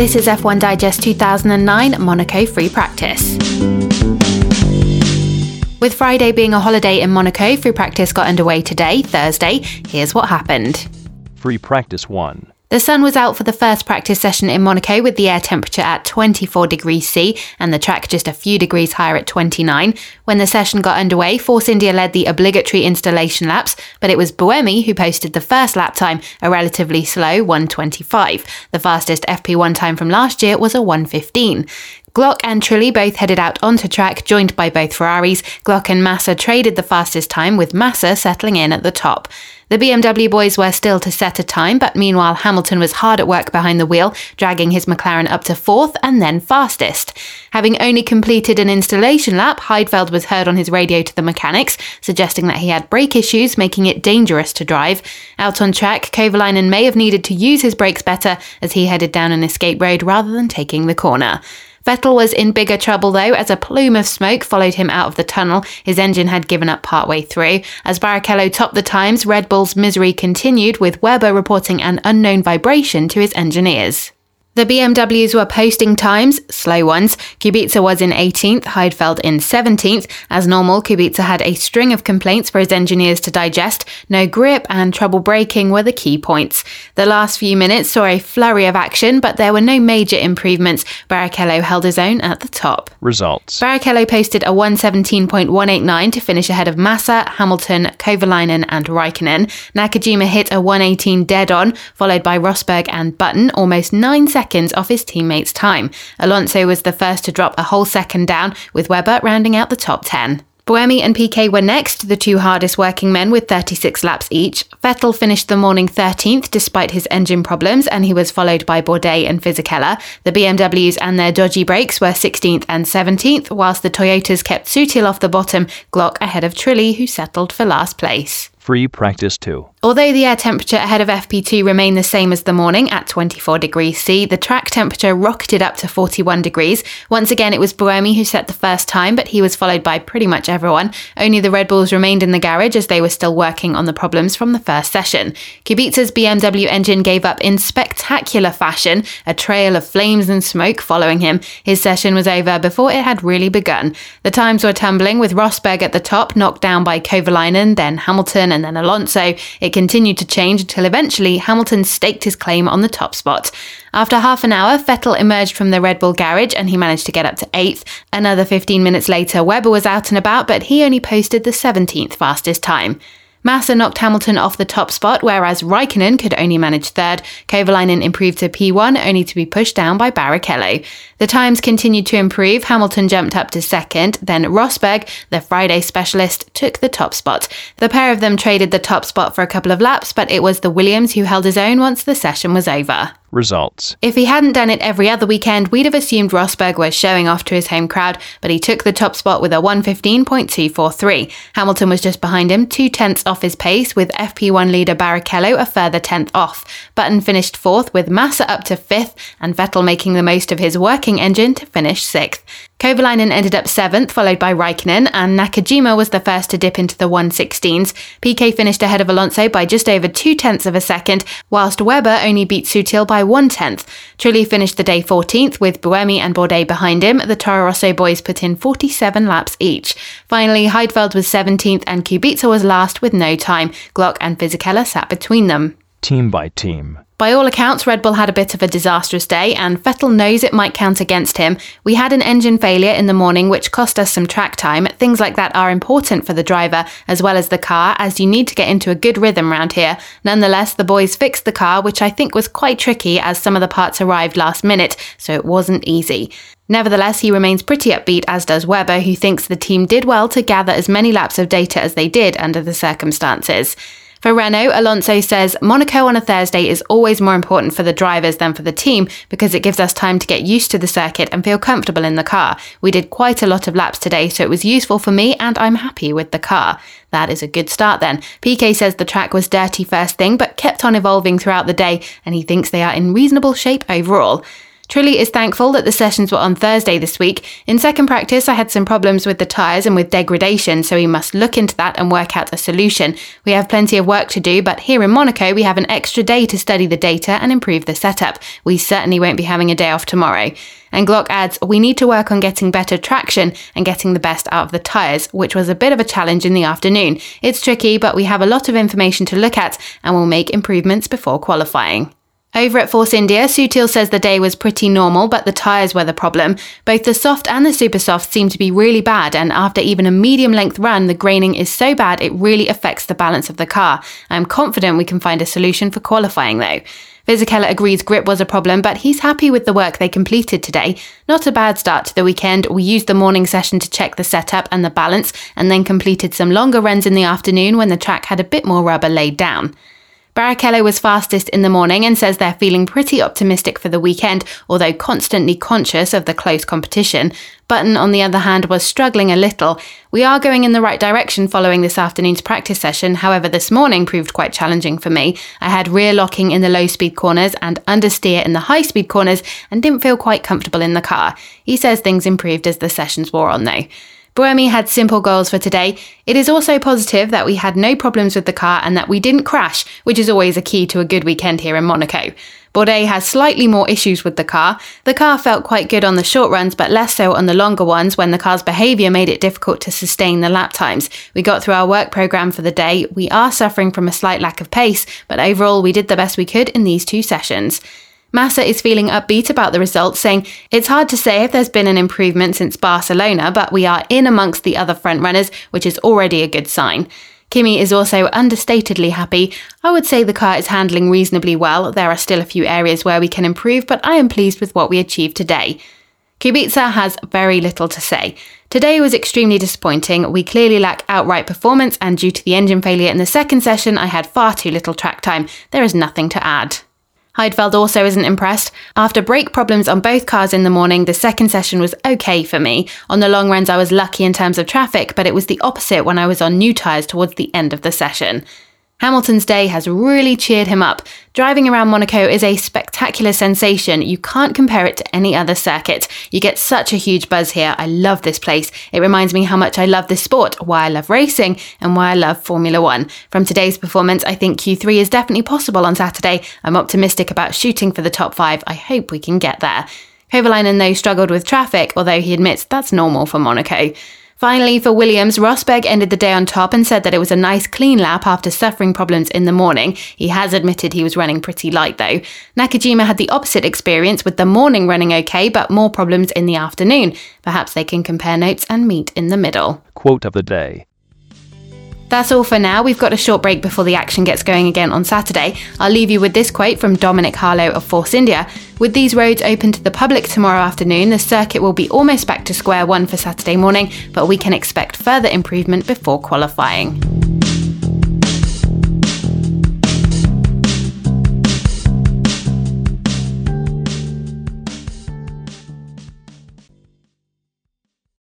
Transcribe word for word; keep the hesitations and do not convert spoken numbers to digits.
This is F one Digest two thousand nine Monaco Free Practice. With Friday being a holiday in Monaco, free practice got underway today, Thursday. Here's what happened. Free Practice one. The sun was out for the first practice session in Monaco with the air temperature at twenty-four degrees C and the track just a few degrees higher at twenty-nine. When the session got underway, Force India led the obligatory installation laps, but it was Buemi who posted the first lap time, a relatively slow one twenty-five. The fastest F P one time from last year was a one fifteen. Glock and Trulli both headed out onto track, joined by both Ferraris. Glock and Massa traded the fastest time, with Massa settling in at the top. The B M W boys were still to set a time, but meanwhile Hamilton was hard at work behind the wheel, dragging his McLaren up to fourth and then fastest. Having only completed an installation lap, Heidfeld was heard on his radio to the mechanics, suggesting that he had brake issues, making it dangerous to drive. Out on track, Kovalainen may have needed to use his brakes better as he headed down an escape road rather than taking the corner. Vettel was in bigger trouble though, as a plume of smoke followed him out of the tunnel. His engine had given up partway through. As Barrichello topped the times, Red Bull's misery continued, with Webber reporting an unknown vibration to his engineers. The B M Ws were posting times, slow ones. Kubica was in eighteenth, Heidfeld in seventeenth. As normal, Kubica had a string of complaints for his engineers to digest. No grip and trouble braking were the key points. The last few minutes saw a flurry of action, but there were no major improvements. Barrichello held his own at the top. Results. Barrichello posted a one seventeen point one eight nine to finish ahead of Massa, Hamilton, Kovalainen and Raikkonen. Nakajima hit a one eighteen dead on, followed by Rosberg and Button, almost nine seconds off his teammates' time. Alonso was the first to drop a whole second down, with Webber rounding out the top ten. Buemi and Piquet were next, the two hardest working men with thirty-six laps each. Vettel finished the morning thirteenth despite his engine problems, and he was followed by Bourdais and Fisichella. The B M Ws and their dodgy brakes were sixteenth and seventeenth, whilst the Toyotas kept Sutil off the bottom, Glock ahead of Trulli, who settled for last place. Free Practice two. Although the air temperature ahead of F P two remained the same as the morning at twenty-four degrees C, the track temperature rocketed up to forty-one degrees. Once again, it was Buemi who set the first time, but he was followed by pretty much everyone. Only the Red Bulls remained in the garage as they were still working on the problems from the first session. Kubica's B M W engine gave up in spectacular fashion, a trail of flames and smoke following him. His session was over before it had really begun. The times were tumbling, with Rosberg at the top, knocked down by Kovalainen, then Hamilton and then Alonso. It continued to change until eventually Hamilton staked his claim on the top spot. After half an hour, Vettel emerged from the Red Bull garage and he managed to get up to eighth. Another fifteen minutes later, Webber was out and about, but he only posted the seventeenth fastest time. Massa knocked Hamilton off the top spot, whereas Raikkonen could only manage third. Kovalainen improved to P one, only to be pushed down by Barrichello. The times continued to improve. Hamilton jumped up to second, then Rosberg, the Friday specialist, took the top spot. The pair of them traded the top spot for a couple of laps, but it was the Williams who held his own once the session was over. Results. If he hadn't done it every other weekend, we'd have assumed Rosberg was showing off to his home crowd, but he took the top spot with a one fifteen point two four three. Hamilton was just behind him, two tenths off his pace, with F P one leader Barrichello a further tenth off. Button finished fourth, with Massa up to fifth, and Vettel making the most of his working engine to finish sixth. Kovalainen ended up seventh, followed by Raikkonen, and Nakajima was the first to dip into the one sixteens. Piquet finished ahead of Alonso by just over two tenths of a second, whilst Webber only beat Sutil by one tenth. Trulli finished the day fourteenth, with Buemi and Bourdais behind him. The Toro Rosso boys put in forty-seven laps each. Finally, Heidfeld was seventeenth and Kubica was last with no time. Glock and Fisichella sat between them. Team by team. By all accounts, Red Bull had a bit of a disastrous day, and Vettel knows it might count against him. We had an engine failure in the morning which cost us some track time. Things like that are important for the driver as well as the car, as you need to get into a good rhythm round here. Nonetheless, the boys fixed the car, which I think was quite tricky as some of the parts arrived last minute, so it wasn't easy. Nevertheless, he remains pretty upbeat, as does Webber, who thinks the team did well to gather as many laps of data as they did under the circumstances. For Renault, Alonso says, Monaco on a Thursday is always more important for the drivers than for the team because it gives us time to get used to the circuit and feel comfortable in the car. We did quite a lot of laps today, so it was useful for me and I'm happy with the car. That is a good start then. Piquet says the track was dirty first thing, but kept on evolving throughout the day and he thinks they are in reasonable shape overall. Trulli is thankful that the sessions were on Thursday this week. In second practice, I had some problems with the tyres and with degradation, so we must look into that and work out a solution. We have plenty of work to do, but here in Monaco, we have an extra day to study the data and improve the setup. We certainly won't be having a day off tomorrow. And Glock adds, we need to work on getting better traction and getting the best out of the tyres, which was a bit of a challenge in the afternoon. It's tricky, but we have a lot of information to look at and we'll make improvements before qualifying. Over at Force India, Sutil says the day was pretty normal, but the tyres were the problem. Both the soft and the super soft seem to be really bad, and after even a medium-length run, the graining is so bad it really affects the balance of the car. I'm confident we can find a solution for qualifying though. Fisichella agrees grip was a problem, but he's happy with the work they completed today. Not a bad start to the weekend. We used the morning session to check the setup and the balance, and then completed some longer runs in the afternoon when the track had a bit more rubber laid down. Barrichello was fastest in the morning and says they're feeling pretty optimistic for the weekend, although constantly conscious of the close competition. Button, on the other hand, was struggling a little. We are going in the right direction following this afternoon's practice session, however this morning proved quite challenging for me. I had rear locking in the low-speed corners and understeer in the high-speed corners and didn't feel quite comfortable in the car. He says things improved as the sessions wore on though. Buemi had simple goals for today. It is also positive that we had no problems with the car and that we didn't crash, which is always a key to a good weekend here in Monaco. Bourdais has slightly more issues with the car. The car felt quite good on the short runs, but less so on the longer ones when the car's behaviour made it difficult to sustain the lap times. We got through our work programme for the day. We are suffering from a slight lack of pace, but overall we did the best we could in these two sessions. Massa is feeling upbeat about the results, saying, it's hard to say if there's been an improvement since Barcelona, but we are in amongst the other front runners, which is already a good sign. Kimi is also understatedly happy. I would say the car is handling reasonably well. There are still a few areas where we can improve, but I am pleased with what we achieved today. Kubica has very little to say. Today was extremely disappointing. We clearly lack outright performance, and due to the engine failure in the second session, I had far too little track time. There is nothing to add. Heidfeld also isn't impressed. After brake problems on both cars in the morning, the second session was okay for me. On the long runs I was lucky in terms of traffic, but it was the opposite when I was on new tyres towards the end of the session. Hamilton's day has really cheered him up. Driving around Monaco is a spectacular sensation. You can't compare it to any other circuit. You get such a huge buzz here. I love this place. It reminds me how much I love this sport, why I love racing, and why I love Formula One. From today's performance, I think Q three is definitely possible on Saturday. I'm optimistic about shooting for the top five. I hope we can get there. Kovalainen, though, struggled with traffic, although he admits that's normal for Monaco. Finally, for Williams, Rosberg ended the day on top and said that it was a nice clean lap after suffering problems in the morning. He has admitted he was running pretty light though. Nakajima had the opposite experience, with the morning running okay but more problems in the afternoon. Perhaps they can compare notes and meet in the middle. Quote of the day. That's all for now. We've got a short break before the action gets going again on Saturday. I'll leave you with this quote from Dominic Harlow of Force India. With these roads open to the public tomorrow afternoon, the circuit will be almost back to square one for Saturday morning, but we can expect further improvement before qualifying.